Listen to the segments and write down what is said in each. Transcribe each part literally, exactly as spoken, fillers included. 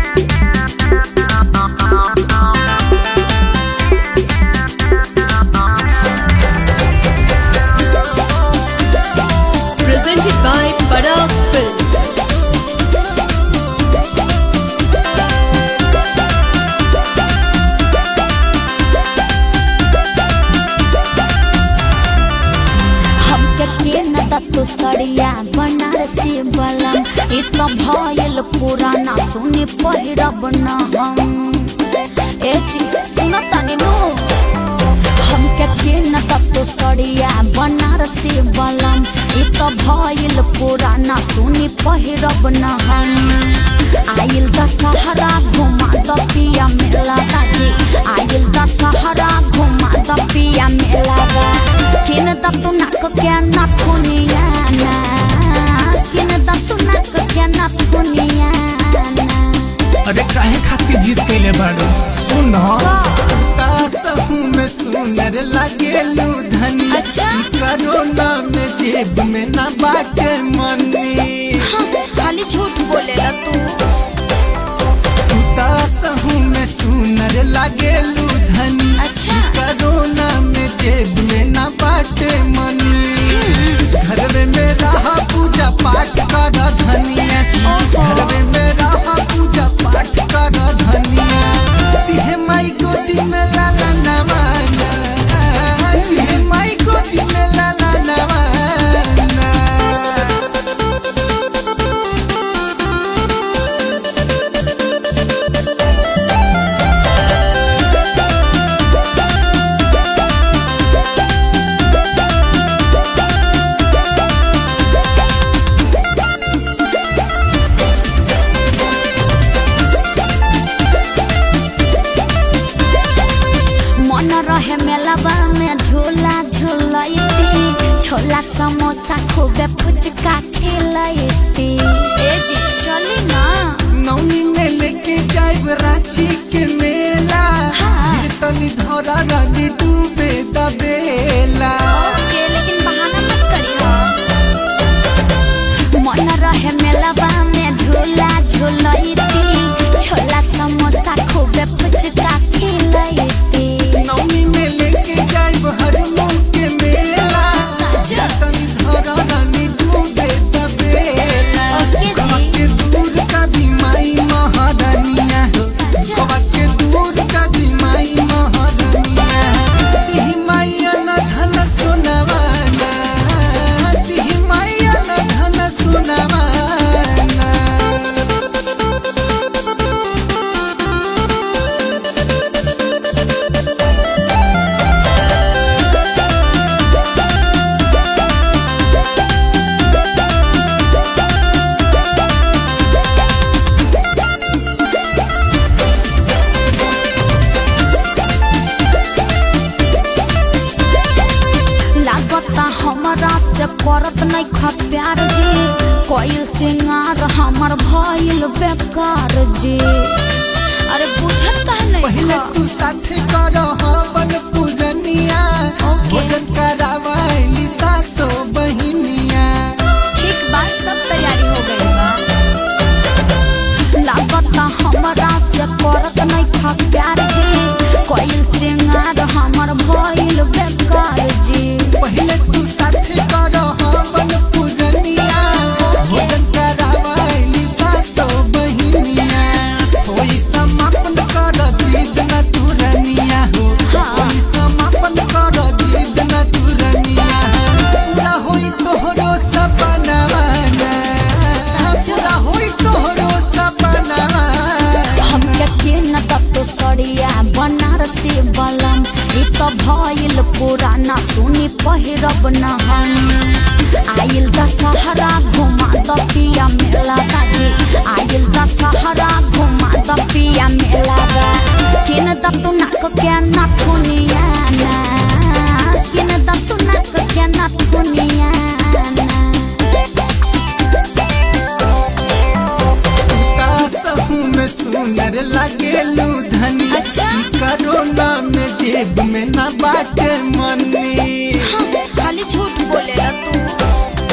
Presented by Bada Film. तो सड़िया बनारसी बलम इ तो भयल पुराना सुनी पहिरब न हम ए चीज सुन तनी नु हम के केन तो सड़िया बनारसी बलम इ तो भयल पुराना सुनी पहिरब न हम आइल दशहरा घुमा द पिया मेला दादी आइल दशहरा घुमा द पिया मेला दा केन तू नाक के ना थुनिया ना केन तू नाक के ना थुनिया ना अरे काहे खातिर जीत केले बाड़ो सुन तासहु में सुनर लागेलू धनी अच्छा कोरोना में जेब में ना बाटे मनी हाँ, खाली झूठ बोलेला तू तासहु में सुनर लागेलू धनी अच्छा कोरोना में जेब में ना बाटे मनी घर में मेरा पूजा पाठ कर धनिया घर में मेरा पूजा पाठ कर धनिया तिहे माई गोदी में लाला नवाना तिहे माई गोदी में लाला नवाना रहे मेलाबा में झूला झूलती छोला समोसा खूबे फुचका खिलती ए जी चली ना नौनी में लेके जाइब रांची के मेला हाँ। तनी धरा रानी डूबे दबेला ओके लेकिन बहाना मत करियो मन रहे मेलाबा में झूला झूलती छोला समोसा खूबे फुचका खिलती नौनी में लेके जाइब हरमोन के मेला तनी धरा रानी डूबे दबेला ओके कबा जी के दूर का दिमाई महारानिया कबा के दूर का दिमाई महारानिया तिही माइया न धन सुनवाना तिही माइया न धन सुनवाना हमरा से करत नहीं ख प्यार जी कोई सिंगार हमर भइल बेकार जी अरे बुझत कह नहीं पहले तू साथे करो हवन पूजनिया भोजन करावाइली सातो बहिनिया ठीक बात सब तैयारी हो गई बा लागत हमरा से करत नहीं ख प्यार जी कोई सिंगार हमर भइल बेकार जी पहले तू साथे करो हवन पूजनिया भोजन करावाइली सातो बहिनिया कोई समापन कर जिद न तुरनिया हो कोई समापन कर जिद न तुरनिया पूरा होई तोहरो सपनावा पूरा होई तोहरो सपनावा हम के न तो सड़िया बनारसी बलम इ तो भइल पुराना सुनी पहिरब न हम आइल दशहरा घुमा द पिया मेला दादी आइल दशहरा घुमा द पिया मेला दा केन तू नाक के ना थुनिया ना केन तू नाक के ना थुनिया ना तासहु में सुनर लागेलू धनी अच्छा कोरोना में जेब में ना बाटे मनी हाँ, खाली झूठ बोलेला तू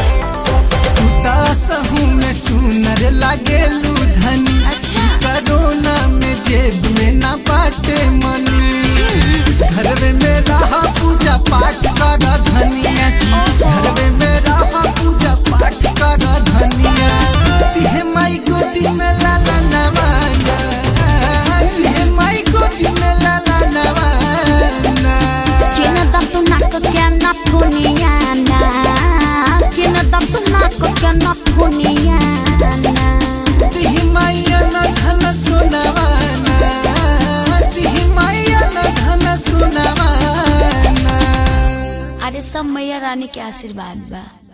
तासहु में सुनर लागेलू धनी अच्छा कोरोना सब मैया रानी के आशीर्वाद बा।